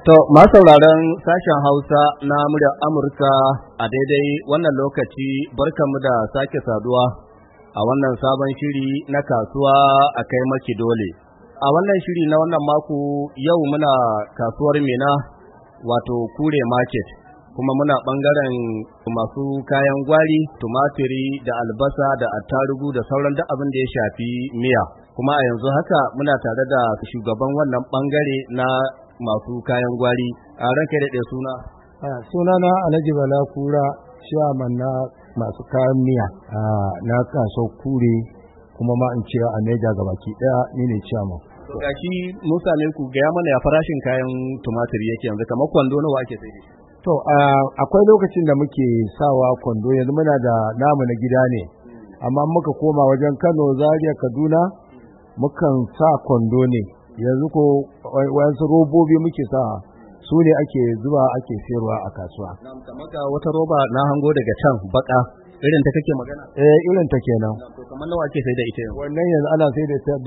To, sauraron sashen Hausa na muryar Amurka a daidai wannan lokaci barkanmu da sake saduwa a wannan sabon shiri na kasuwa a kai maki dole. A wannan shiri na wannan mako yau muna kasuwar Mina wato Kure Market, kuma muna ɓangaren masu kayan gwari, tumatiri da albasa da attarugu da sauran duk abin da ya shafi miya. Kuma a yanzu haka muna tare da shugaban wannan ɓangare na masu kayan gwari. A ranka da ɗaya suna? Sunana Alhaji Bala Kura, chairman na masu kayan miya na kasuwar Kure, kuma ma in ce a Neja gabaki ɗaya ni ne chairman. Gashi Musa ne ku gaya mana ya farashin kayan tumatiri yake yanzu, kamar kwando nawa ake sai? To akwai lokacin da muke sawa kwando, yanzu muna da namu na gida ne, amma muka koma wajen Kano, Zaria, Kaduna mukan sa kwando ne. Yanzu ko wayansu robobi muke sa, su ne ake zuwa ake sayarwa a kasuwa. Kamar ga wata roba na hango daga can baka, irin ta kake magana? Irin ta kenan. To kamar nawa ake sai da ita yanzu? Wannan yanzu ana sai da ta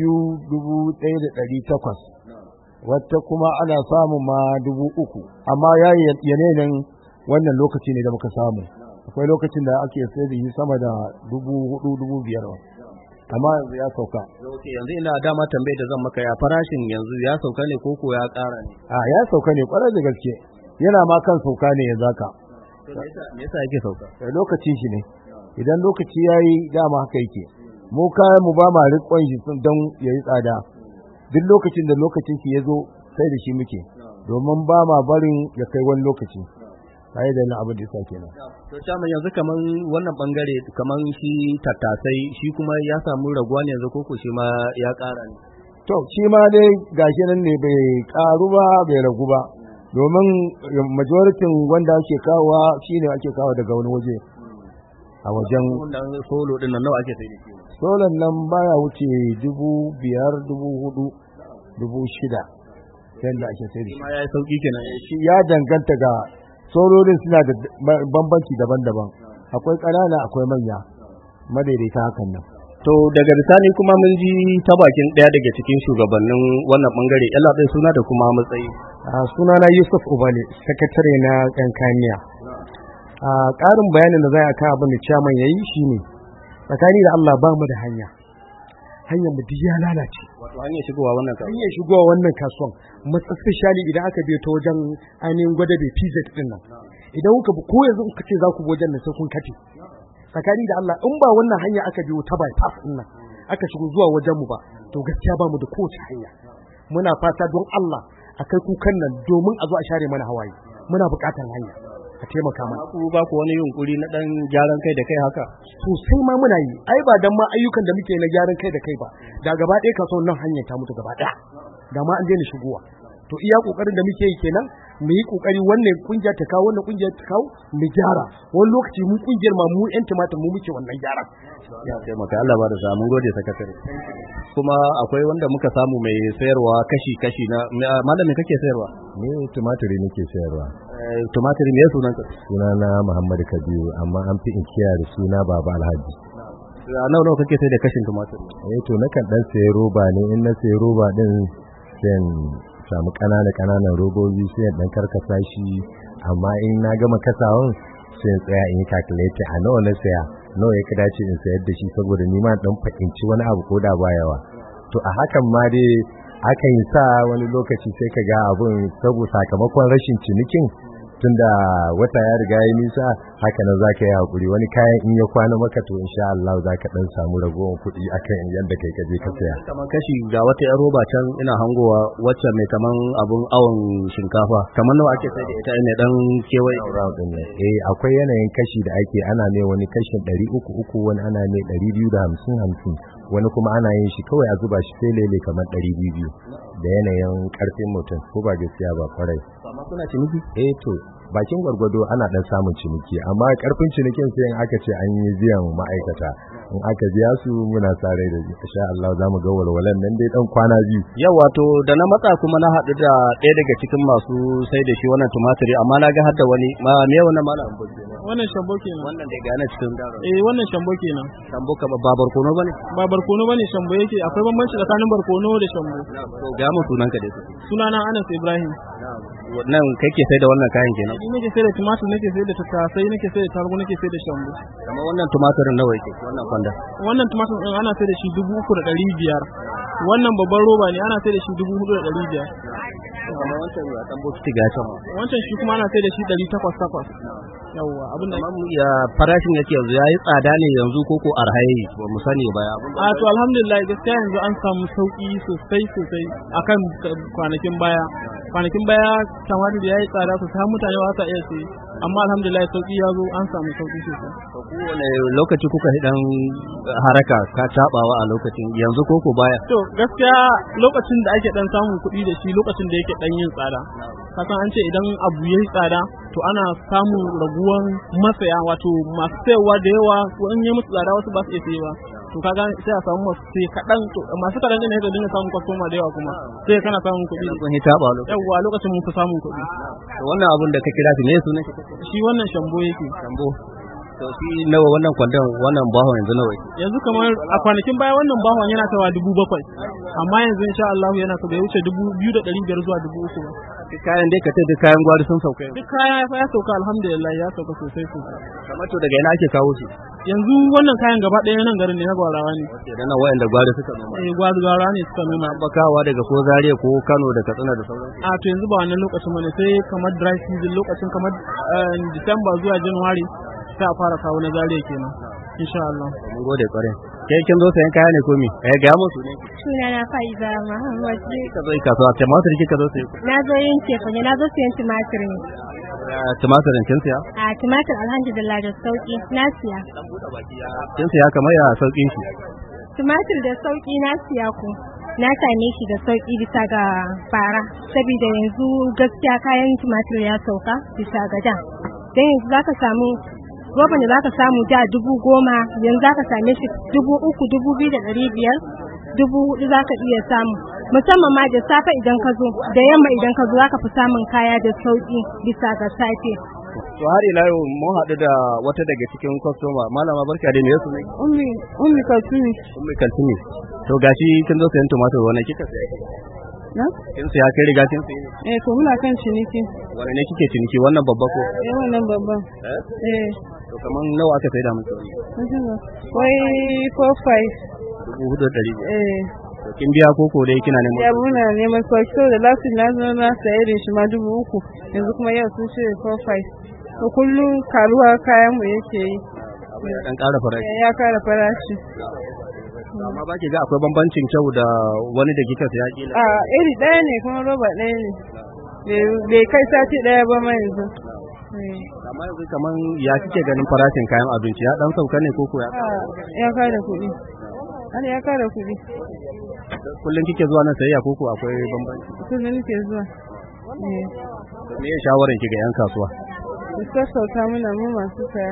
2,1,800, wata kuma ana samu ma 3,000, amma yanayin wannan lokaci ne da muka samu. Akwai lokacin da ake sai da shi sama da 4,000, 5,000. Amma yanzu ya sauka. Yanzu ina dama tambaye da zan maka, ya farashin yanzu ya sauka ne ko ya ƙara ne? Ya sauka ne kwarai da gaske, yana ma kan sauka ne yanzu haka. Me yasa yake sauka? Lokacin shi ne, idan lokaci ya yi dama haka yake. Mu kayan mu ba ma riƙon shi don ya yi tsada, duk lokacin da lokacin shi ya zo sai da shi muke, domin ba ma barin ya kai wani lokaci. Sai da abin da yasa kenan. To chairman, yanzu kaman wannan bangare kaman shi tattasai shi kuma ya samu raguwa ne yanzu koko shi ma ya ƙara ne? To shi ma dai gashi nan ne bai ƙaru ba bai ragu ba, domin majoritin wanda ake kawowa shine ake kawo daga wani waje a wajen. Wannan solo din nan nawa ake sai da shi? Solon nan baya wuce 5,000, 4,000, 6,000 yanda ake sai da shi. Ma ya yi sauki kenan. Shi ya danganta ga sololin, suna da bambanci daban-daban, akwai ƙanana akwai manya, madaidaita hakan nan. To daga bisani kuma mun ji ta bakin ɗaya daga cikin shugabannin wannan bangare, yalla bai suna da kuma matsayi. Sunana Yusuf Ubale, sakatare na ɗan kamiya. Ƙarin bayanin da za a kan abin da chairman ya yi shi ne, tsakani da Allah ba mu da hanyar mu duk ya lalace. Wato hanyar shigowa wannan kasuwan? Hanyar shigowa wannan kasuwan, especially idan aka biyo ta wajen ainihin Gwadabe PZ din nan. Idan kuka bi ko yanzu kuka ce za ku bi wajen nan sai kun kafe. Tsakani da Allah in ba wannan hanya aka biyo ta bypass din nan aka shigo zuwa wajen mu ba, to gaskiya ba mu da kowace hanya. Muna fata don Allah a kai kukan nan domin a zo a share mana hawaye. Muna buƙatar hanya a taimaka mana. Ku ba ku wani yunkuri na dan gyaran kai da kai haka? Sosai ma muna yi, ai ba dan ma ayyukan da muke na gyaran kai da kai ba, da gaba ɗaya kasuwan nan hanyar ta mutu gaba ɗaya, da ma an daina shigowa. To iya kokarin da muke yi kenan, mu yi kokari wannan kungiya ta kawo wannan kungiya ta kawo mu gyara. Wani lokaci mu kungiyar ma mu yan tumatir mu muke wannan gyara. Ya taimaka, Allah ba da sa, mun gode sakatare. Kuma akwai wanda muka samu mai sayarwa kashi na malamin kake sayarwa? Ni tumatiri nake sayarwa. Tumatiri me sunanka? Sunana Muhammad Kabiru, amma an fi inkiya da suna Baba Alhaji. Nawa kake sai da kashin tumatir? To nakan dan sayi roba ne, in na sayi roba din sai samu ƙananan robobi sai dan karkasa shi, amma in na gama kasawan sai in tsaya in yi calculate a nawa na saya, nawa ya dace in sayar da shi, saboda ni ma dan fahimci wani abu ko da ba yawa. To a hakan ma dai akan yi sa wani lokaci sai ka ga abun saboda sakamakon rashin cinikin, tunda wata ya riga ya nisa, haka nan zaka yi hakuri, wani kayan in ya kwana maka to insha Allah zaka dan samu ragowar kuɗi akan yanda kai ka je ka saya. Kaman kashi ga wata yar roba can ina hangowa wacce mai kaman abun awon shinkafa, kaman nawa ake sai da ita ne dan kewaye round din ne? Akwai yanayin kashi da ake, ana ne wani kashin 300, wani ana ne 250, wani kuma ana yin shi kawai a zuba shi sai lele kamar 200, da yanayin karfin mutum, ko ba gaskiya ba kwarai. Amma kuna ciniki? To bakin gwargwado ana dan samun ciniki, amma karfin cinikin sai in aka ce an yi biyan ma'aikata, in aka biya su muna sa rai da insha Allah za mu ga walwalan nan dai dan kwana biyu. Yau wato da na matsa kuma na haɗu da ɗaya daga cikin masu sai da shi wannan tumatiri, amma na ga har da wani me wannan malam Wannan shambo kenan. Wannan da gane cikin daro. Wannan shambo kenan. Shambo ka ba barkono bane? Ba barkono bane shambo yake. Akwai bambanci tsakanin barkono da shambo. To ga mu sunan ka dai. Sunana Anas Ibrahim. Nan kai ke sai da wannan kayan kenan? Ni nake sai da tumatur, nake sai da tattasai, nake sai da tarugu, nake sai da shambo. Kamar wannan tumaturin nawa yake wannan kwanda? Wannan tumatur din ana sai da shi 3,500. Wannan babban roba ne ana sai da shi 4,500. Kamar wancan ya dan bokiti ga can. Wancan shi kuma ana sai da shi 800. Yawwa abin da ya farashin yake yanzu yayi tsada ne yanzu koko arhayi ba mu sani ba ya. To alhamdulillah gaskiya yanzu an samu sauki sosai akan kwanakin baya kamar da yayi tsada sosai mutane ba sa iya sai, amma alhamdulillah sauki ya zo, an samu sauki sosai. Kowane lokaci kuka dan haraka ka tabawa a lokacin yanzu koko baya? To gaskiya lokacin da ake dan samun kuɗi da shi lokacin da yake dan yin tsada, kasan an ce idan abu yayi tsada to ana samun raguwan masaya, wato masu sayarwa da yawa in yi musu tsada wasu ba su iya sayi ba, to kaga sai a samu masu sai kaɗan, to masu kaɗan ne da dinga samun kwastoma da yawa kuma sai kana samun kuɗi. Kun hita ba yawa lokacin mun fi samun kuɗi. To wannan abun da ka kira shi ne sunan shi wannan shambo yake. Shambo. To shi nawa wannan kwandon wannan bahon yanzu nawa yake? Yanzu kamar a kwanakin baya wannan bahon yana kawa 7,000, amma yanzu insha Allah yana ka bai wuce 2,500 zuwa 3,000 ba. Duk kayan dai ka ce duk kayan gwari sun sauka. Duk kaya ya sauka alhamdulillah, ya sauka sosai. Kamar to daga ina ake kawo shi? Yanzu wannan kayan gaba ɗaya nan garin ne na Gwarawa ne. Da nan wayanda gwari suka noma. Gwarawa ne suka noma. Bakawa daga ko Zaria ko Kano da Katsina da sauransu. To yanzu ba wannan lokacin bane, sai kamar dry season lokacin kamar December zuwa January sai a fara kawo na Zaria kenan. Insha Allah. Mun gode kware. Kai kin zo sayan kaya ne ko me? Ga musu ne. Sunana Faiza Muhammad. Ka zo kasuwa, tumatir kika zo sai. Na zo yin cefa ne, na zo sayan tumatir ne. Tumatirin kin siya? Tumatir alhamdulillah da sauki na siya. Kin siya kamar ya saukin shi? Tumatir da sauki na siya ku. Na same shi da sauki bisa ga fara, saboda yanzu gaskiya kayan tumatir ya sauka bisa ga da. Dan yanzu zaka samu roban da zaka samu da 10,000 yanzu zaka same shi 3,000, 2,500, 4,000 zaka iya samu, musamman ma da safe idan ka zo da yamma idan ka zo zaka fi samun kaya da sauki bisa ga safe. To har ila yau mun haɗu da wata daga cikin kwastoma. Malama barka da me yasu ne? Ummi Kaltumi. Ummi Kaltumi. To gashi kin zo sayan tumatur, wannan kika saya? Na? Kin saya kai riga kin sayi? To muna kan ciniki. Wanne ne kike ciniki, wannan babba ko? Wannan babba. To kaman nawa aka saida miki? Wai 4,500. 4,500. To kin biya koko dai kina neman? Ya muna neman sauki, da last na zo na saye da shi ma 3,000, yanzu kuma yau sun ce 4,500. To kullum karuwa kayan mu yake yi. Dan ƙara farashi. Ya ƙara farashi. Amma ba ki ga akwai bambancin kyau da wani da kika saya kila? Iri ɗaya ne kuma roba ɗaya ne. Bai kai sati ɗaya ba ma yanzu. Amma yanzu kaman ya kike ganin farashin kayan abinci ya dan sauka ne koko ya? Ya kara kuɗi. Ya kara kuɗi. Kullum kike zuwa nan sayayya koko akwai bambanci? Kullum nake zuwa. Me ya shawaran ki ga 'yan kasuwa? Su sassauta mana mu masu saya.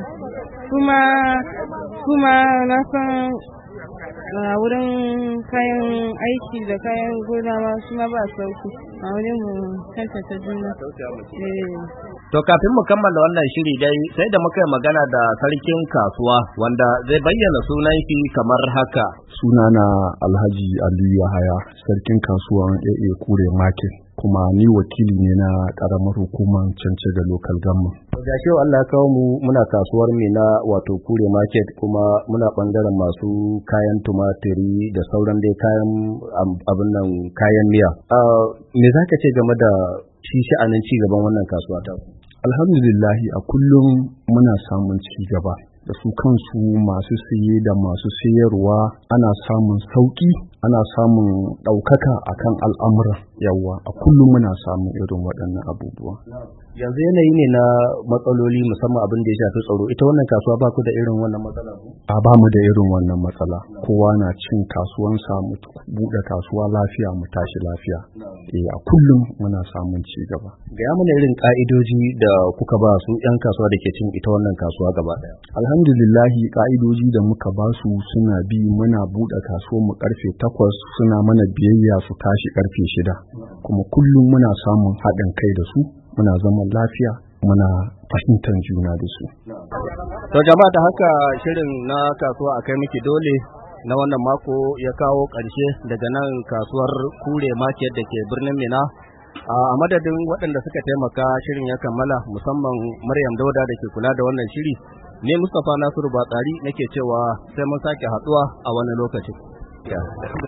Kuma na san wurin kayan aiki da kayan gona ma su ma ba sauki a wurin mu tantance juna. To kafin mu kammala wannan shiri dai sai da muka yi magana da sarkin kasuwa wanda zai bayyana sunan shi kamar haka. Sunana Alhaji Aliyu Yahaya, sarkin kasuwan AA Kure Market, kuma ni wakili ne na karamar hukumar Cancega Local Government. Gashi Allah ya kawo mu muna kasuwar Mina wato Kure Market, kuma muna bangaren masu kayan tumatiri da sauran dai kayan abin nan kayan miya. Me zaka ce game da shi sha'anin ci gaban wannan kasuwa ta? Alhamdulillah, a kullum muna samun ci gaba. Da su kansu masu siye da masu sayarwa ana samun sauki, ana samun ɗaukaka akan al'amura. Yawwa, a kullum muna samun irin waɗannan abubuwa. Yanzu yanayi ne na matsaloli musamman abin da ya shafi tsaro. Ita wannan kasuwa ba ku da irin wannan matsala? Ba mu da irin wannan matsala. Kowa na cin kasuwansa, mu buɗe kasuwa lafiya, mu tashi lafiya. A kullum muna samun ci gaba. Gaya mana irin ka'idoji da kuka ba su 'yan kasuwa da ke cin ita wannan kasuwa gaba ɗaya. Alhamdulillahi, ka'idoji da muka ba su suna bi. Muna buɗe kasuwar mu karfe 8, suna mana biyayya su tashi karfe 6. Kuma kullum muna samun haɗin kai da su. Muna zaman lafiya, muna fahimtar juna da su. To jama'a, da haka shirin na kasuwa a kai miki dole na wannan mako ya kawo ƙarshe daga nan kasuwar Kure Market da ke birnin Mina. A madadin waɗanda suka taimaka shirin ya kammala, musamman Maryam Dauda da ke kula da wannan shiri, ne Mustapha Nasiru Batsari nake cewa sai mun sake haɗuwa a wani lokaci.